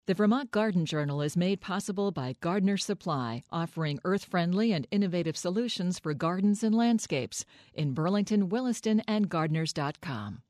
The Vermont Garden Journal is made possible by Gardener's Supply, offering earth-friendly and innovative solutions for gardens and landscapes in Burlington, Williston, and gardeners.com.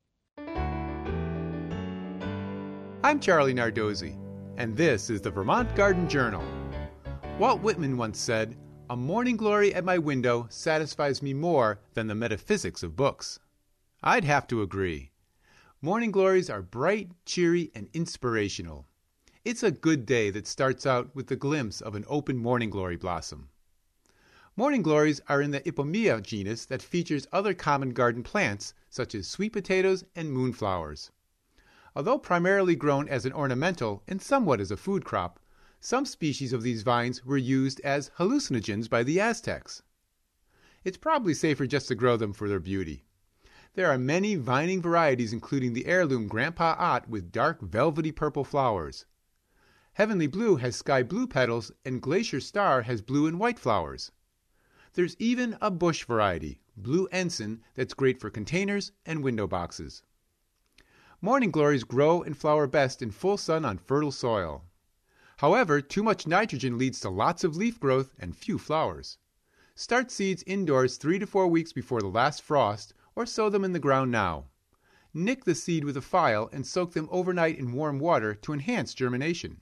I'm Charlie Nardozzi, and this is the Vermont Garden Journal. Walt Whitman once said, "A morning glory at my window satisfies me more than the metaphysics of books." I'd have to agree. Morning glories are bright, cheery, and inspirational. It's a good day that starts out with the glimpse of an open morning glory blossom. Morning glories are in the Ipomoea genus that features other common garden plants such as sweet potatoes and moonflowers. Although primarily grown as an ornamental and somewhat as a food crop, some species of these vines were used as hallucinogens by the Aztecs. It's probably safer just to grow them for their beauty. There are many vining varieties, including the heirloom Grandpa Ott with dark velvety purple flowers. Heavenly Blue has sky blue petals, and Glacier Star has blue and white flowers. There's even a bush variety, Blue Ensign, that's great for containers and window boxes. Morning glories grow and flower best in full sun on fertile soil. However, too much nitrogen leads to lots of leaf growth and few flowers. Start seeds indoors 3 to 4 weeks before the last frost, or sow them in the ground now. Nick the seed with a file and soak them overnight in warm water to enhance germination.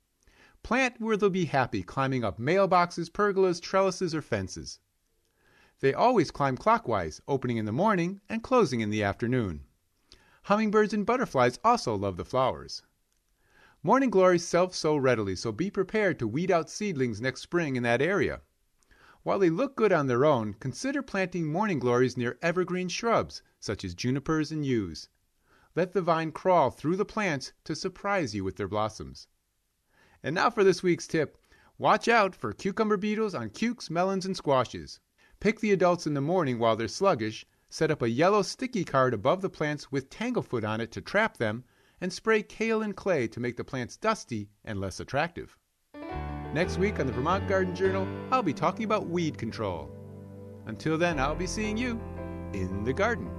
Plant where they'll be happy climbing up mailboxes, pergolas, trellises, or fences. They always climb clockwise, opening in the morning and closing in the afternoon. Hummingbirds and butterflies also love the flowers. Morning glories self-sow readily, so be prepared to weed out seedlings next spring in that area. While they look good on their own, consider planting morning glories near evergreen shrubs, such as junipers and yews. Let the vine crawl through the plants to surprise you with their blossoms. And now for this week's tip. Watch out for cucumber beetles on cukes, melons, and squashes. Pick the adults in the morning while they're sluggish, set up a yellow sticky card above the plants with tanglefoot on it to trap them, and spray kale and clay to make the plants dusty and less attractive. Next week on the Vermont Garden Journal, I'll be talking about weed control. Until then, I'll be seeing you in the garden.